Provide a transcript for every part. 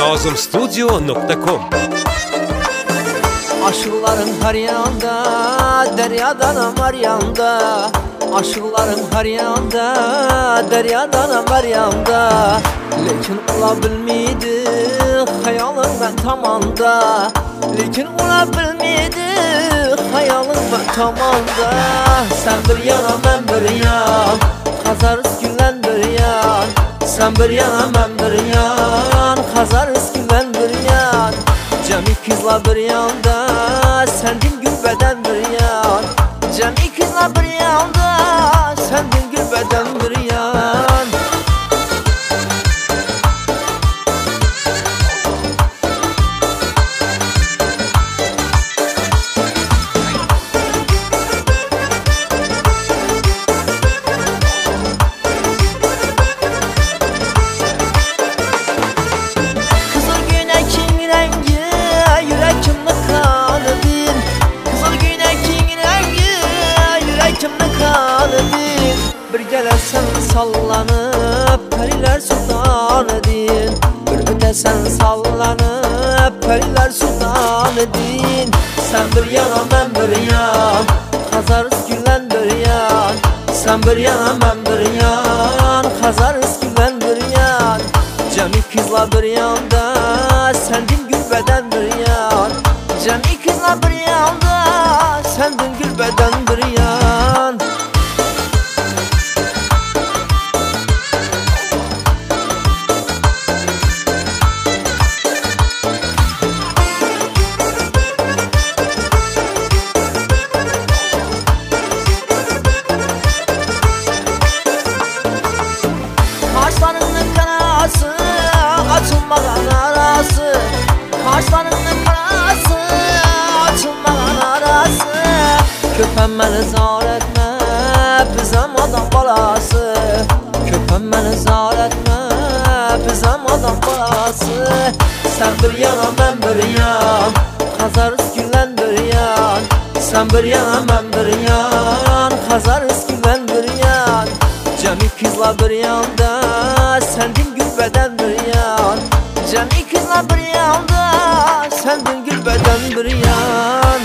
Nazımstudio.com. Aşıkların her yanda, deryadan var yanda. Aşıkların her yanda, deryadan var yanda. Lekin olabilmeydi, hayalın ben tamamda. Lekin olabilmeydi, hayalın ben tamamda. Sen bir yana ben bir yan, kazarız gülen bir yan. Sen bir yana ben bir yan, kazarız gülen bir yan. Cemi kızla bir yanda, sendin gül beden bir yan. Cemi kızla bir yanda, sendin gül beden bir yan. Bir gelesen sallanıp periler sultan edin. Bir ötesen sallanıp periler sultan edin. Sen bir yana ben bir yan, kazarız gülen bir yan. Sen bir yana ben bir yan, kazarız gülen bir yan. Cemi kızla bir yanda, sendin gül beden bir yan. Cemi kızla bir yanda, sendin gül beden bir yan. Kaşlarının karası, açılmadan arası. Kaşlarının karası, açılmadan arası. Köpem beni zar etme, bizim adam balası. Köpem beni zar etme, bizim adam balası. Sen bir yana ben bir yan, kazarız gülen bir yan. Sen bir yana ben bir yan, kazarız gülen bir yan. Cemi kızla bir yanda, sendin gül beden bir yan. Cemi kızla bir yanda, sendin gül beden bir yan.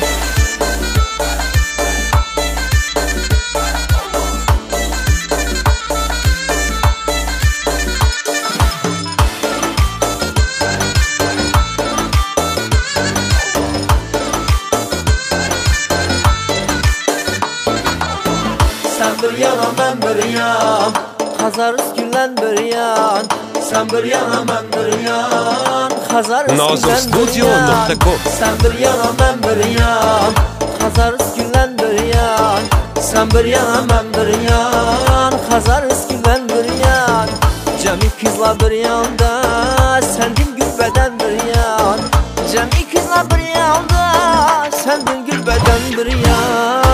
Sen bir yana ben bir yan, kazarız gülen bir yan. Sen bir yana ben bir yan, kazarız gülen bir yan. Nazımstudio.com. Sen bir yana ben bir yan, kazarız gülen bir yan. Sen bir yana ben bir yan, kazarız gülen bir yan. Cemi kızla bir yanda, sendin gül beden bir yan. Cemi kızla bir yanda, sendin gül beden bir yan.